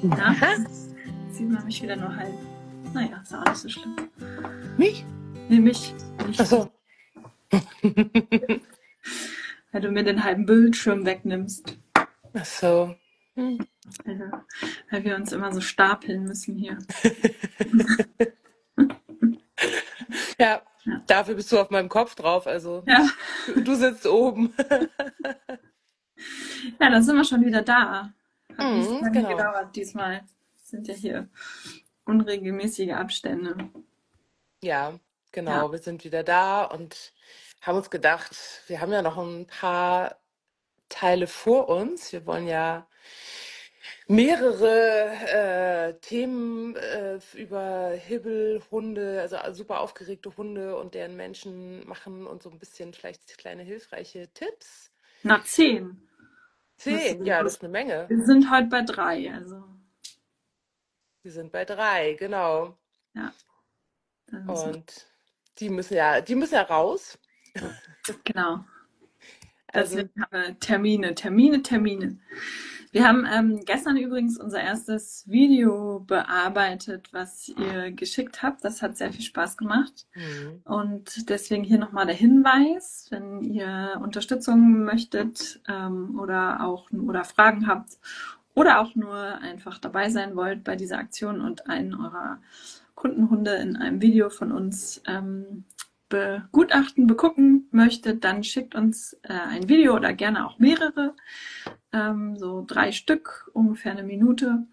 Na, Aha, sieht man mich wieder nur halb. Naja, ist auch nicht so schlimm. mich? Nee, mich nicht, Achso. weil du mir den halben Bildschirm wegnimmst. Achso. Also, weil wir uns immer so stapeln müssen hier. Ja, Ja, dafür bist du auf meinem Kopf drauf, also ja, du sitzt oben. ja, dann sind wir schon wieder da. Hat nicht so lange Genau. gedauert diesmal. Sind ja hier unregelmäßige Abstände. Ja, Ja, genau. Wir sind wieder da und haben uns gedacht, wir haben ja noch ein paar Teile vor uns. Wir wollen ja mehrere Themen über Hibbel, Hunde, also super aufgeregte Hunde und deren Menschen machen und so ein bisschen vielleicht kleine hilfreiche Tipps. nach 10. Zehn, ja, das ist eine Menge. Wir sind heute bei 3. Also, Wir sind bei drei, genau. ja, dann müssen wir. Und die müssen ja raus. Genau. Also, Deswegen haben wir Termine. Wir haben gestern übrigens unser erstes Video bearbeitet, was ihr geschickt habt. Das hat sehr viel Spaß gemacht. hm, Und deswegen hier nochmal der Hinweis, wenn ihr Unterstützung möchtet oder Fragen habt oder auch nur einfach dabei sein wollt bei dieser Aktion und einen eurer Kundenhunde in einem Video von uns begutachten, begucken möchtet, dann schickt uns ein Video oder gerne auch mehrere, so 3 Stück, ungefähr eine Minute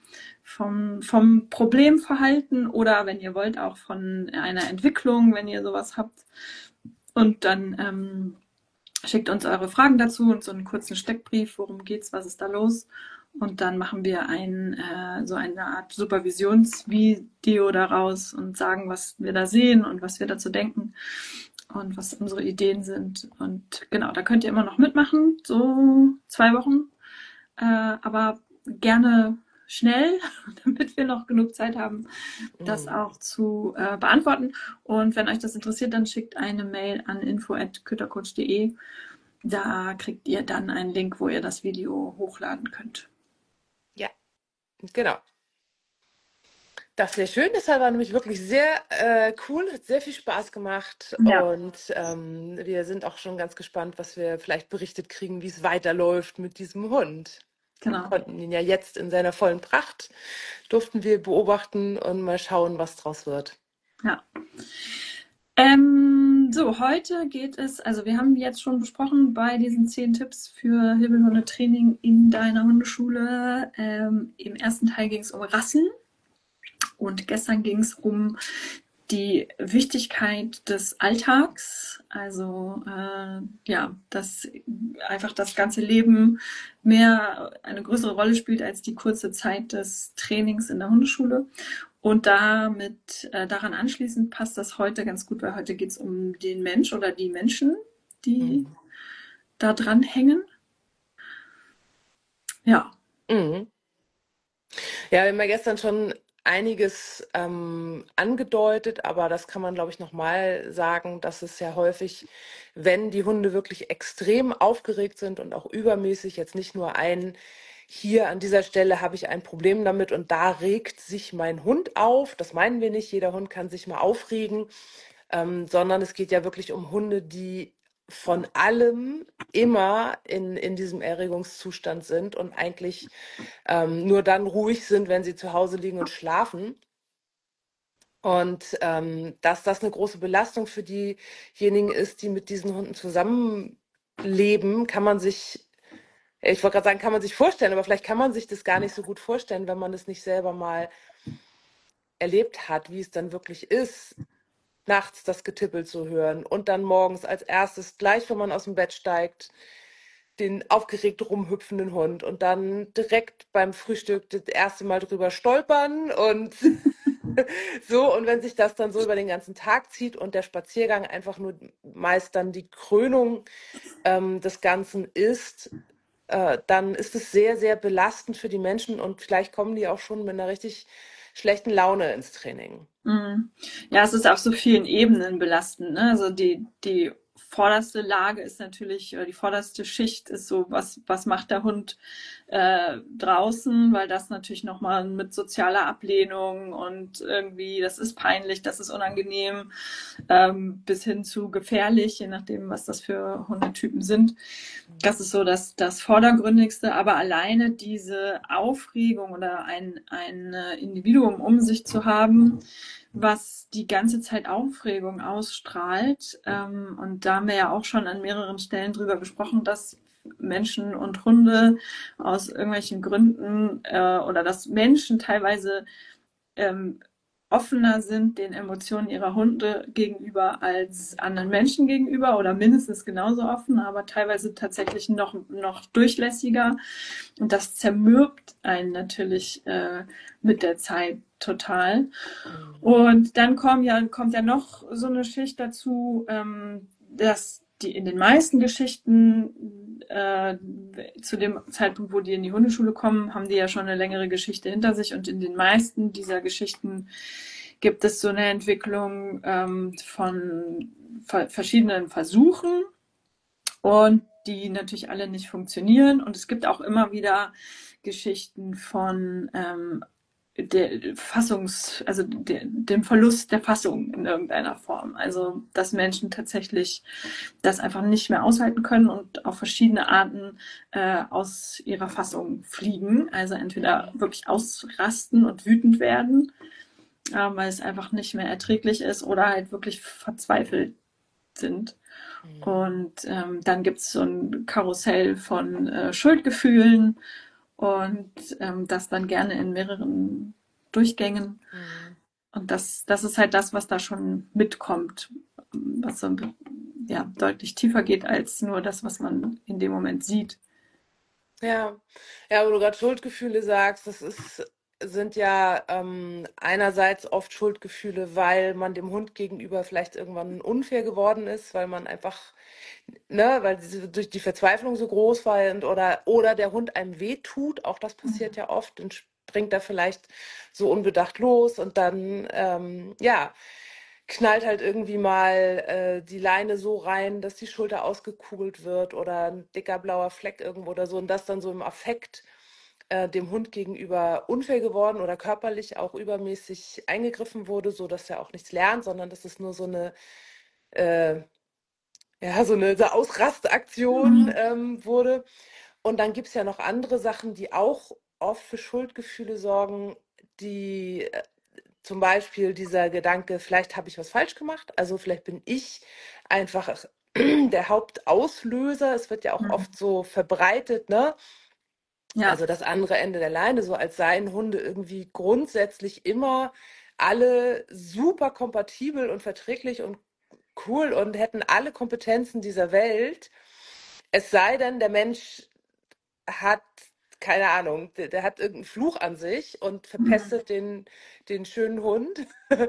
vom Problemverhalten oder wenn ihr wollt auch von einer Entwicklung, wenn ihr sowas habt. Und dann schickt uns eure Fragen dazu und so einen kurzen Steckbrief, worum geht's, was ist da los. Und dann machen wir so eine Art Supervisionsvideo daraus und sagen, was wir da sehen und was wir dazu denken und was unsere Ideen sind. Und genau, da könnt ihr immer noch mitmachen, so 2 Wochen. Aber gerne schnell, damit wir noch genug Zeit haben, das hm. auch zu beantworten. Und wenn euch das interessiert, dann schickt eine Mail an info@kötercoach.de. Da kriegt ihr dann einen Link, wo ihr das Video hochladen könnt. Ja, genau. Das wäre schön. Das war nämlich wirklich sehr cool, hat sehr viel Spaß gemacht Ja, und wir sind auch schon ganz gespannt, was wir vielleicht berichtet kriegen, wie es weiterläuft mit diesem Hund. Wir genau. konnten ihn ja jetzt in seiner vollen Pracht, durften wir beobachten und mal schauen, was draus wird. Ja. So, heute geht es, also wir haben jetzt schon besprochen bei diesen 10 Tipps für Hibbelhundetraining in deiner Hundeschule. Im ersten Teil ging es um Rassen und gestern ging es um die Wichtigkeit des Alltags, also ja, dass einfach das ganze Leben eine größere Rolle spielt als die kurze Zeit des Trainings in der Hundeschule. Und daran anschließend passt das heute ganz gut, weil heute geht es um den Mensch oder die Menschen, die Mhm. da dran hängen. Ja, Mhm. Ja, wir haben ja gestern schon einiges angedeutet, aber das kann man, glaube ich, nochmal sagen, dass es ja häufig, wenn die Hunde wirklich extrem aufgeregt sind und auch übermäßig, jetzt nicht nur hier an dieser Stelle habe ich ein Problem damit und da regt sich mein Hund auf. Das meinen wir nicht, jeder Hund kann sich mal aufregen, sondern es geht ja wirklich um Hunde, die von allem immer in diesem Erregungszustand sind und eigentlich nur dann ruhig sind, wenn sie zu Hause liegen und schlafen. Und dass das eine große Belastung für diejenigen ist, die mit diesen Hunden zusammenleben, kann man sich, ich wollte gerade sagen, kann man sich vorstellen, aber vielleicht kann man sich das gar nicht so gut vorstellen, wenn man es nicht selber mal erlebt hat, wie es dann wirklich ist, nachts das Getippel zu hören und dann morgens als erstes, gleich wenn man aus dem Bett steigt, den aufgeregt rumhüpfenden Hund und dann direkt beim Frühstück das erste Mal drüber stolpern und so. Und wenn sich das dann so über den ganzen Tag zieht und der Spaziergang einfach nur meist dann die Krönung des Ganzen ist, dann ist es sehr, sehr belastend für die Menschen und vielleicht kommen die auch schon mit einer richtig schlechten Laune ins Training. mhm. Ja, es ist auf so vielen Ebenen belastend. Ne? Also die vorderste Lage ist natürlich, oder die vorderste Schicht ist so, was macht der Hund draußen, weil das natürlich nochmal mit sozialer Ablehnung und irgendwie, das ist peinlich, das ist unangenehm, bis hin zu gefährlich, je nachdem, was das für Hundetypen sind. Das ist so das Vordergründigste, aber alleine diese Aufregung oder ein Individuum um sich zu haben, was die ganze Zeit Aufregung ausstrahlt. Und da haben wir ja auch schon an mehreren Stellen drüber gesprochen, dass Menschen und Hunde aus irgendwelchen Gründen oder dass Menschen teilweise offener sind den Emotionen ihrer Hunde gegenüber als anderen Menschen gegenüber oder mindestens genauso offen, aber teilweise tatsächlich noch durchlässiger. Und das zermürbt einen natürlich mit der Zeit total. Und dann kommt ja noch so eine Schicht dazu, dass die in den meisten Geschichten zu dem Zeitpunkt, wo die in die Hundeschule kommen, haben die ja schon eine längere Geschichte hinter sich. Und in den meisten dieser Geschichten gibt es so eine Entwicklung von verschiedenen Versuchen und die natürlich alle nicht funktionieren. Und es gibt auch immer wieder Geschichten von dem Verlust der Fassung in irgendeiner Form. Also, dass Menschen tatsächlich das einfach nicht mehr aushalten können und auf verschiedene Arten aus ihrer Fassung fliegen. Also entweder wirklich ausrasten und wütend werden, weil es einfach nicht mehr erträglich ist, oder halt wirklich verzweifelt sind. Und dann gibt es so ein Karussell von Schuldgefühlen und das dann gerne in mehreren Durchgängen. Und das ist halt das, was da schon mitkommt, was so ja, deutlich tiefer geht als nur das, was man in dem Moment sieht. Ja, ja, wo du gerade Schuldgefühle sagst, sind ja einerseits oft Schuldgefühle, weil man dem Hund gegenüber vielleicht irgendwann unfair geworden ist, weil man einfach, ne, weil durch die Verzweiflung so groß war oder der Hund einem wehtut, auch das passiert ja oft, dann springt er vielleicht so unbedacht los und dann, ja, knallt halt irgendwie mal die Leine so rein, dass die Schulter ausgekugelt wird oder ein dicker blauer Fleck irgendwo oder so und das dann so im Affekt dem Hund gegenüber unfair geworden oder körperlich auch übermäßig eingegriffen wurde, so dass er auch nichts lernt, sondern dass es nur so eine äh, ja, so Ausrastaktion wurde. Und dann gibt es ja noch andere Sachen, die auch oft für Schuldgefühle sorgen, die zum Beispiel dieser Gedanke, vielleicht habe ich was falsch gemacht, also vielleicht bin ich einfach der Hauptauslöser. Es wird ja auch oft so verbreitet, ne? Ja. Also das andere Ende der Leine, so als seien Hunde irgendwie grundsätzlich immer alle super kompatibel und verträglich und cool und hätten alle Kompetenzen dieser Welt. Es sei denn, der Mensch hat, keine Ahnung, der hat irgendeinen Fluch an sich und verpestet den schönen Hund.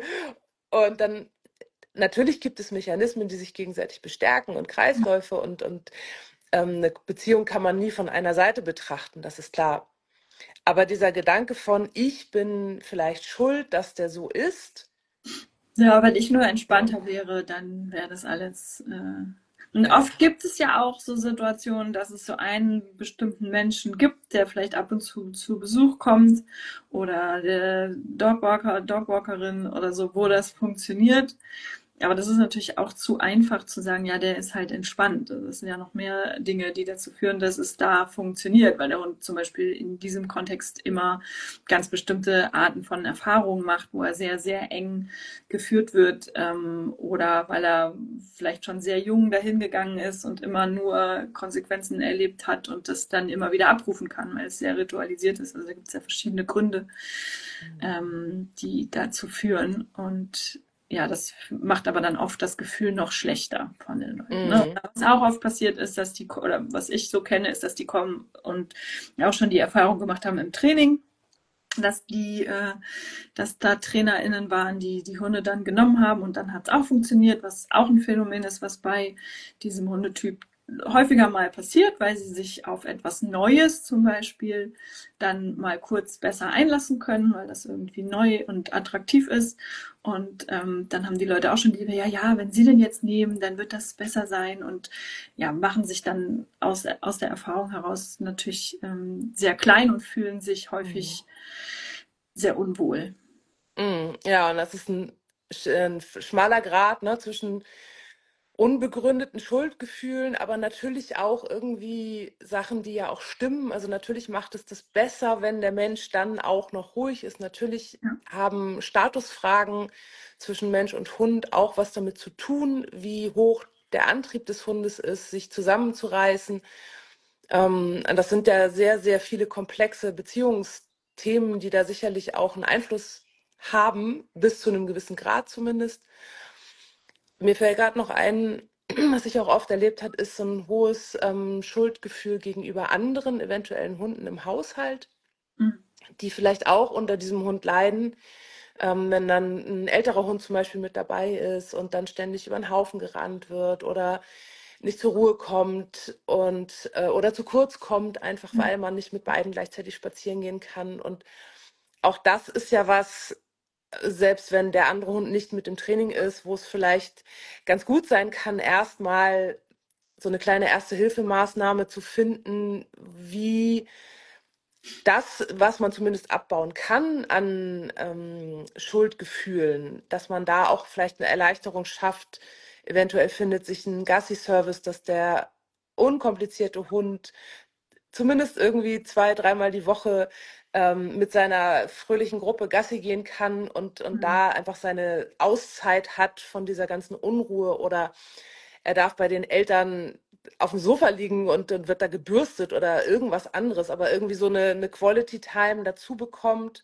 Und dann, natürlich gibt es Mechanismen, die sich gegenseitig bestärken und Kreisläufe und eine Beziehung kann man nie von einer Seite betrachten, das ist klar. Aber dieser Gedanke von, ich bin vielleicht schuld, dass der so ist. Ja, wenn ich nur entspannter wäre, dann wäre das alles. Und Ja. oft gibt es ja auch so Situationen, dass es so einen bestimmten Menschen gibt, der vielleicht ab und zu Besuch kommt oder der Dogwalker, Dogwalkerin oder so, wo das funktioniert. Aber das ist natürlich auch zu einfach zu sagen, ja, der ist halt entspannt. Also das sind ja noch mehr Dinge, die dazu führen, dass es da funktioniert, weil der Hund zum Beispiel in diesem Kontext immer ganz bestimmte Arten von Erfahrungen macht, wo er sehr, sehr eng geführt wird, oder weil er vielleicht schon sehr jung dahin gegangen ist und immer nur Konsequenzen erlebt hat und das dann immer wieder abrufen kann, weil es sehr ritualisiert ist. Also da gibt es ja verschiedene Gründe, die dazu führen. Und ja, das macht aber dann oft das Gefühl noch schlechter von den Leuten. Ne? Was auch oft passiert ist, dass oder was ich so kenne, ist, dass die kommen und auch schon die Erfahrung gemacht haben im Training, dass da TrainerInnen waren, die Hunde dann genommen haben und dann hat es auch funktioniert, was auch ein Phänomen ist, was bei diesem Hundetyp häufiger mal passiert, weil sie sich auf etwas Neues zum Beispiel dann mal kurz besser einlassen können, weil das irgendwie neu und attraktiv ist. Und dann haben die Leute auch schon die, ja, ja, wenn sie den jetzt nehmen, dann wird das besser sein und ja, machen sich dann aus der Erfahrung heraus natürlich sehr klein und fühlen sich Mhm. häufig sehr unwohl. Ja, und das ist ein schmaler Grat, ne, zwischen unbegründeten Schuldgefühlen, aber natürlich auch irgendwie Sachen, die ja auch stimmen. Also natürlich macht es das besser, wenn der Mensch dann auch noch ruhig ist. Natürlich Ja. haben Statusfragen zwischen Mensch und Hund auch was damit zu tun, wie hoch der Antrieb des Hundes ist, sich zusammenzureißen. Und das sind ja sehr, sehr viele komplexe Beziehungsthemen, die da sicherlich auch einen Einfluss haben, bis zu einem gewissen Grad zumindest. Mir fällt gerade noch ein, was ich auch oft erlebt habe, ist so ein hohes Schuldgefühl gegenüber anderen eventuellen Hunden im Haushalt, Mhm. die vielleicht auch unter diesem Hund leiden. Wenn dann ein älterer Hund zum Beispiel mit dabei ist und dann ständig über den Haufen gerannt wird oder nicht zur Ruhe kommt und oder zu kurz kommt, einfach Mhm. weil man nicht mit beiden gleichzeitig spazieren gehen kann. Und auch das ist ja was, selbst wenn der andere Hund nicht mit im Training ist, wo es vielleicht ganz gut sein kann, erstmal so eine kleine Erste-Hilfe-Maßnahme zu finden, wie das, was man zumindest abbauen kann an Schuldgefühlen, dass man da auch vielleicht eine Erleichterung schafft. Eventuell findet sich ein Gassi-Service, dass der unkomplizierte Hund zumindest irgendwie 2, dreimal die Woche mit seiner fröhlichen Gruppe Gassi gehen kann und Mhm. da einfach seine Auszeit hat von dieser ganzen Unruhe oder er darf bei den Eltern auf dem Sofa liegen und wird da gebürstet oder irgendwas anderes, aber irgendwie so eine Quality Time dazu bekommt.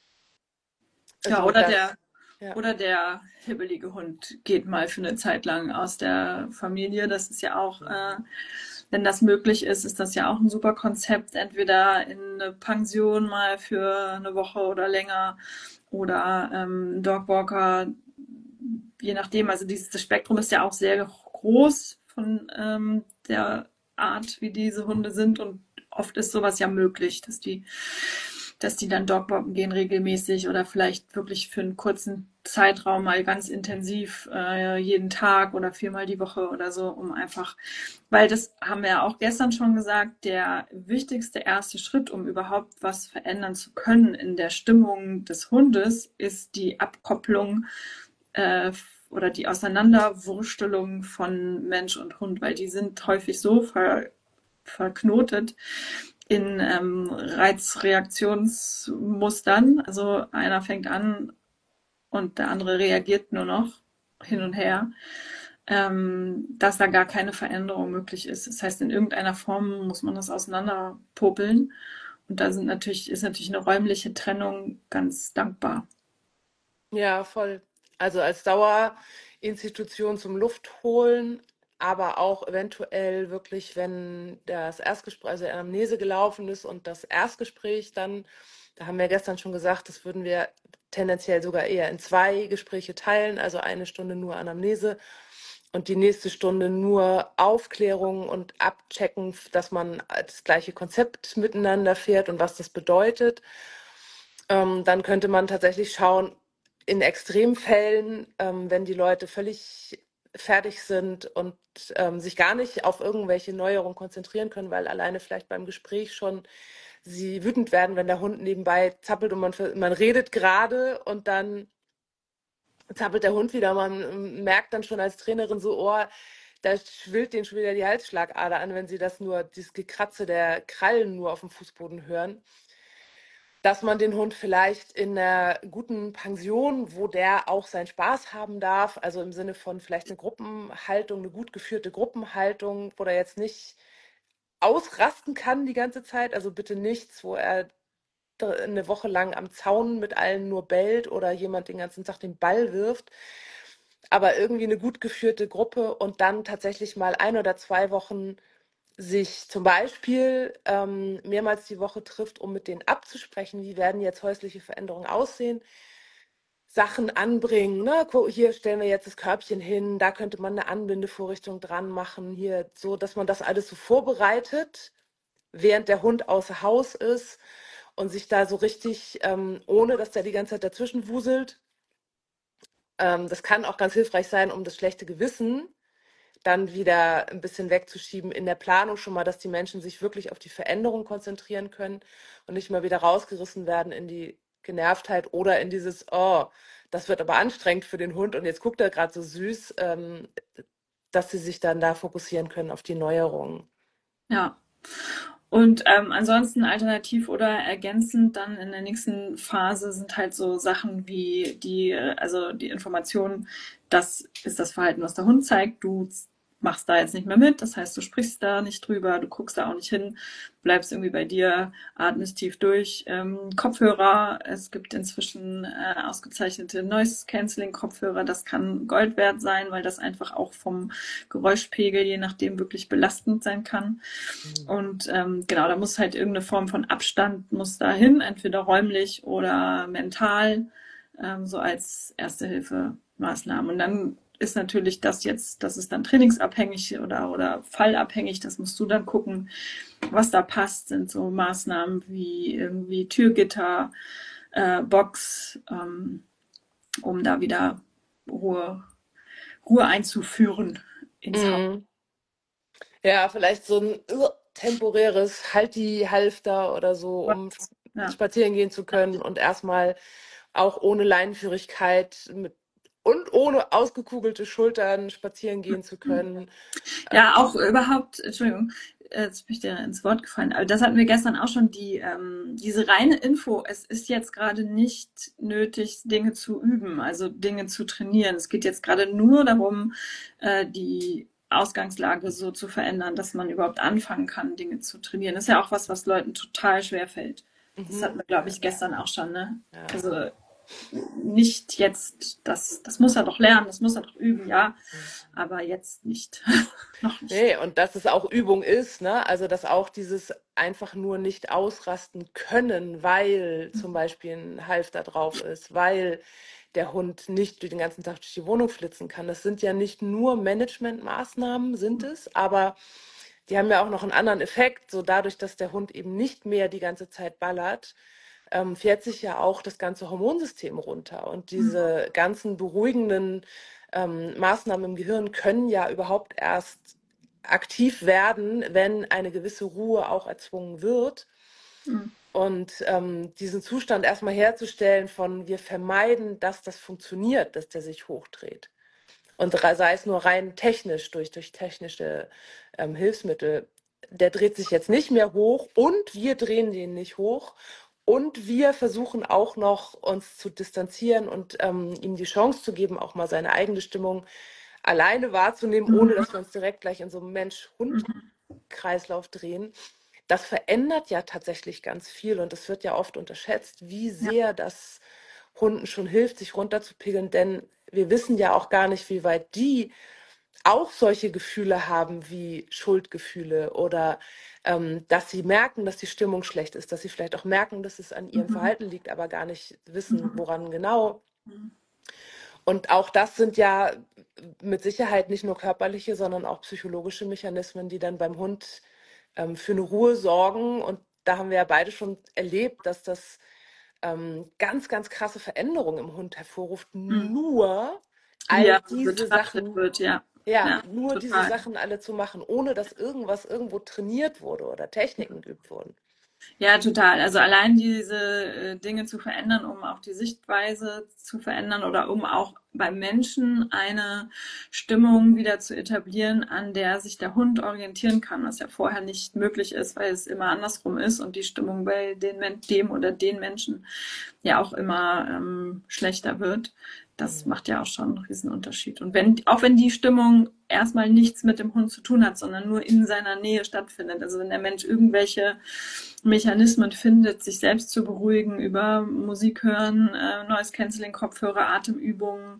Ja, Also das, ja. oder der hibbelige Hund geht mal für eine Zeit lang aus der Familie. Das ist ja auch, wenn das möglich ist, ist das ja auch ein super Konzept. Entweder in eine Pension mal für eine Woche oder länger oder ein Dogwalker, je nachdem. Also das Spektrum ist ja auch sehr groß von der Art, wie diese Hunde sind und oft ist sowas ja möglich, dass die dann Dogwalken gehen regelmäßig oder vielleicht wirklich für einen kurzen Zeitraum mal ganz intensiv jeden Tag oder viermal die Woche oder so, um einfach, weil das haben wir ja auch gestern schon gesagt, der wichtigste erste Schritt, um überhaupt was verändern zu können in der Stimmung des Hundes, ist die Abkopplung äh, oder die Auseinanderwurstelung von Mensch und Hund, weil die sind häufig so verknotet in Reizreaktionsmustern. Also einer fängt an und der andere reagiert nur noch hin und her, dass da gar keine Veränderung möglich ist. Das heißt, in irgendeiner Form muss man das auseinanderpopeln. Und da ist natürlich eine räumliche Trennung ganz dankbar. Ja, voll. Also als Dauerinstitution zum Luft holen, aber auch eventuell wirklich, wenn das Erstgespräch, also die Anamnese gelaufen ist und das Erstgespräch dann, da haben wir gestern schon gesagt, das würden wir tendenziell sogar eher in 2 Gespräche teilen, also eine Stunde nur Anamnese und die nächste Stunde nur Aufklärung und abchecken, dass man das gleiche Konzept miteinander fährt und was das bedeutet. Dann könnte man tatsächlich schauen, in Extremfällen, wenn die Leute völlig fertig sind und sich gar nicht auf irgendwelche Neuerungen konzentrieren können, weil alleine vielleicht beim Gespräch schon sie wütend werden, wenn der Hund nebenbei zappelt und man redet gerade und dann zappelt der Hund wieder. Man merkt dann schon als Trainerin so, oh, da schwillt denen schon wieder die Halsschlagader an, wenn sie dieses Gekratze der Krallen nur auf dem Fußboden hören, dass man den Hund vielleicht in einer guten Pension, wo der auch seinen Spaß haben darf, also im Sinne von vielleicht eine Gruppenhaltung, eine gut geführte Gruppenhaltung, wo er jetzt nicht ausrasten kann die ganze Zeit, also bitte nichts, wo er eine Woche lang am Zaun mit allen nur bellt oder jemand den ganzen Tag den Ball wirft, aber irgendwie eine gut geführte Gruppe und dann tatsächlich mal 1 oder 2 Wochen sich zum Beispiel mehrmals die Woche trifft, um mit denen abzusprechen, wie werden jetzt häusliche Veränderungen aussehen. Sachen anbringen, ne? Hier stellen wir jetzt das Körbchen hin, da könnte man eine Anbindevorrichtung dran machen, hier so, dass man das alles so vorbereitet, während der Hund außer Haus ist und sich da so richtig, ohne dass der die ganze Zeit dazwischen wuselt. Das kann auch ganz hilfreich sein, um das schlechte Gewissen dann wieder ein bisschen wegzuschieben in der Planung schon mal, dass die Menschen sich wirklich auf die Veränderung konzentrieren können und nicht mal wieder rausgerissen werden in die Genervtheit oder in dieses, oh, das wird aber anstrengend für den Hund und jetzt guckt er gerade so süß, dass sie sich dann da fokussieren können auf die Neuerungen. Ja. Und ansonsten alternativ oder ergänzend dann in der nächsten Phase sind halt so Sachen wie also die Information, das ist das Verhalten, was der Hund zeigt. Du machst da jetzt nicht mehr mit, das heißt, du sprichst da nicht drüber, du guckst da auch nicht hin, bleibst irgendwie bei dir, atmest tief durch. Kopfhörer, es gibt inzwischen ausgezeichnete Noise-Canceling-Kopfhörer, das kann Gold wert sein, weil das einfach auch vom Geräuschpegel, je nachdem, wirklich belastend sein kann. Mhm. Und genau, da muss halt irgendeine Form von Abstand muss da hin, entweder räumlich oder mental, so als Erste-Hilfe-Maßnahmen. Und dann ist natürlich das ist dann trainingsabhängig oder fallabhängig, das musst du dann gucken, was da passt, sind so Maßnahmen wie irgendwie Türgitter, Box, um da wieder Ruhe, Ruhe einzuführen ins Haus. Mhm. Ja, vielleicht so ein temporäres Halti-Halfter oder so, um Ja. spazieren gehen zu können und erstmal auch ohne Leinenführigkeit und ohne ausgekugelte Schultern spazieren gehen zu können. Ja, auch überhaupt, Entschuldigung, jetzt bin ich dir ins Wort gefallen, aber das hatten wir gestern auch schon, diese reine Info, es ist jetzt gerade nicht nötig, Dinge zu üben, also Dinge zu trainieren. Es geht jetzt gerade nur darum, die Ausgangslage so zu verändern, dass man überhaupt anfangen kann, Dinge zu trainieren. Das ist ja auch was, was Leuten total schwer fällt. Das Mhm. hatten wir, glaube ich, gestern auch schon, ne? Ja. Also nicht jetzt, das muss er doch lernen, das muss er doch üben, ja, aber jetzt nicht. Noch nicht. Nee, und dass es auch Übung ist, ne? Also dass auch dieses einfach nur nicht ausrasten können, weil zum Beispiel ein Halfter drauf ist, weil der Hund nicht den ganzen Tag durch die Wohnung flitzen kann. Das sind ja nicht nur Managementmaßnahmen, sind es, aber die haben ja auch noch einen anderen Effekt. So dadurch, dass der Hund eben nicht mehr die ganze Zeit ballert, fährt sich ja auch das ganze Hormonsystem runter. Und diese ganzen beruhigenden Maßnahmen im Gehirn können ja überhaupt erst aktiv werden, wenn eine gewisse Ruhe auch erzwungen wird. Mhm. Und diesen Zustand erstmal herzustellen von, wir vermeiden, dass das funktioniert, dass der sich hochdreht. Und sei es nur rein technisch, durch technische Hilfsmittel, der dreht sich jetzt nicht mehr hoch und wir drehen den nicht hoch. Und wir versuchen auch noch, uns zu distanzieren und ihm die Chance zu geben, auch mal seine eigene Stimmung alleine wahrzunehmen, ohne dass wir uns direkt gleich in so einem Mensch-Hund-Kreislauf drehen. Das verändert ja tatsächlich ganz viel und das wird ja oft unterschätzt, wie Ja. sehr das Hunden schon hilft, sich runterzupegeln, denn wir wissen ja auch gar nicht, wie weit die auch solche Gefühle haben wie Schuldgefühle oder dass sie merken, dass die Stimmung schlecht ist, dass sie vielleicht auch merken, dass es an ihrem Mhm. Verhalten liegt, aber gar nicht wissen, woran genau. Mhm. Und auch das sind ja mit Sicherheit nicht nur körperliche, sondern auch psychologische Mechanismen, die dann beim Hund für eine Ruhe sorgen. Und da haben wir ja beide schon erlebt, dass das ganz, ganz krasse Veränderungen im Hund hervorruft. Mhm. Nur Wie all er diese betrachtet Sachen, wird, ja. ja, Ja, nur diese total. Sachen alle zu machen, ohne dass irgendwas irgendwo trainiert wurde oder Techniken geübt wurden. Ja, total. Also allein diese Dinge zu verändern, um auch die Sichtweise zu verändern oder um auch beim Menschen eine Stimmung wieder zu etablieren, an der sich der Hund orientieren kann, was ja vorher nicht möglich ist, weil es immer andersrum ist und die Stimmung bei dem oder den Menschen ja auch immer schlechter wird. Das Mhm. macht ja auch schon einen Riesenunterschied. Und auch wenn die Stimmung erstmal nichts mit dem Hund zu tun hat, sondern nur in seiner Nähe stattfindet. Also wenn der Mensch irgendwelche Mechanismen findet, sich selbst zu beruhigen über Musik hören, Noise Cancelling, Kopfhörer, Atemübungen,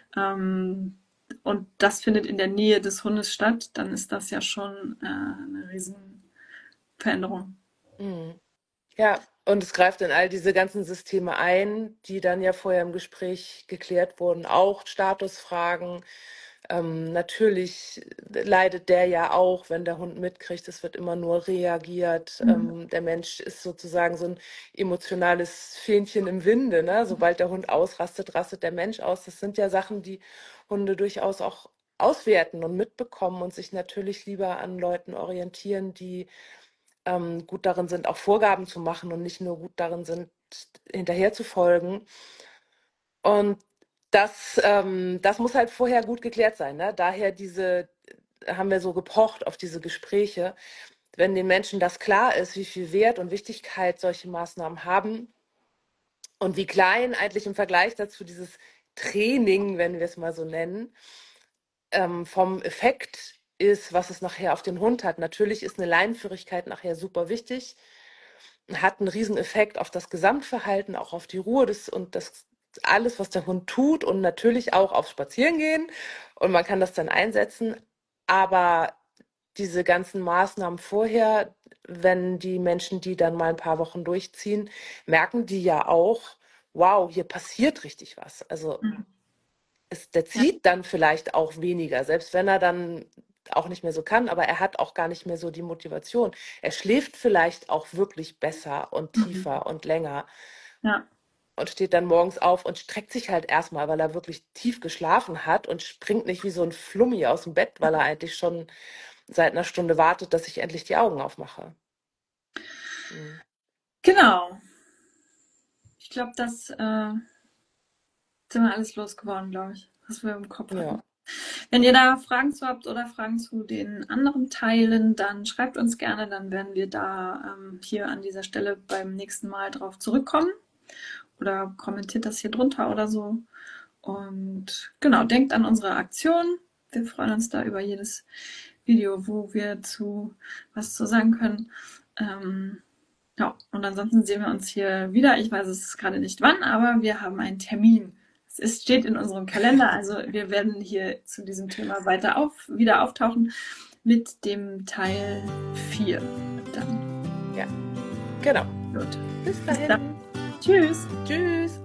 ähm, und das findet in der Nähe des Hundes statt, dann ist das ja schon eine Riesenveränderung. Mhm. Ja, Und es greift in all diese ganzen Systeme ein, die dann ja vorher im Gespräch geklärt wurden, auch Statusfragen. Natürlich leidet der ja auch, wenn der Hund mitkriegt, es wird immer nur reagiert. Mhm. Der Mensch ist sozusagen so ein emotionales Fähnchen im Winde, ne? Sobald der Hund ausrastet, rastet der Mensch aus. Das sind ja Sachen, die Hunde durchaus auch auswerten und mitbekommen und sich natürlich lieber an Leuten orientieren, die gut darin sind, auch Vorgaben zu machen und nicht nur gut darin sind, hinterher zu folgen. Und das muss halt vorher gut geklärt sein. Ne? Daher haben wir so gepocht auf diese Gespräche. Wenn den Menschen das klar ist, wie viel Wert und Wichtigkeit solche Maßnahmen haben und wie klein eigentlich im Vergleich dazu dieses Training, wenn wir es mal so nennen, vom Effekt ist, was es nachher auf den Hund hat. Natürlich ist eine Leinenführigkeit nachher super wichtig, hat einen riesen Effekt auf das Gesamtverhalten, auch auf die Ruhe und das alles, was der Hund tut und natürlich auch aufs Spazierengehen. Und man kann das dann einsetzen. Aber diese ganzen Maßnahmen vorher, wenn die Menschen die dann mal ein paar Wochen durchziehen, merken die ja auch, wow, hier passiert richtig was. Also Mhm. der Ja. zieht dann vielleicht auch weniger, selbst wenn er dann auch nicht mehr so kann, aber er hat auch gar nicht mehr so die Motivation. Er schläft vielleicht auch wirklich besser und Mhm. tiefer und länger Ja. und steht dann morgens auf und streckt sich halt erstmal, weil er wirklich tief geschlafen hat und springt nicht wie so ein Flummi aus dem Bett, weil er eigentlich schon seit einer Stunde wartet, dass ich endlich die Augen aufmache. Mhm. Genau. Ich glaube, das sind wir alles losgeworden, glaube ich, was wir im Kopf hatten. Ja, Wenn ihr da Fragen zu habt oder Fragen zu den anderen Teilen, dann schreibt uns gerne, dann werden wir da hier an dieser Stelle beim nächsten Mal drauf zurückkommen oder kommentiert das hier drunter oder so. Und genau, denkt an unsere Aktion. Wir freuen uns da über jedes Video, wo wir zu was zu sagen können. Ja, und ansonsten sehen wir uns hier wieder. Ich weiß es gerade nicht wann, aber wir haben einen Termin. Steht in unserem Kalender, also wir werden hier zu diesem Thema wieder auftauchen mit dem Teil 4. Dann. ja, genau. Gut. Bis Bis dann. dahin. Tschüss. Tschüss.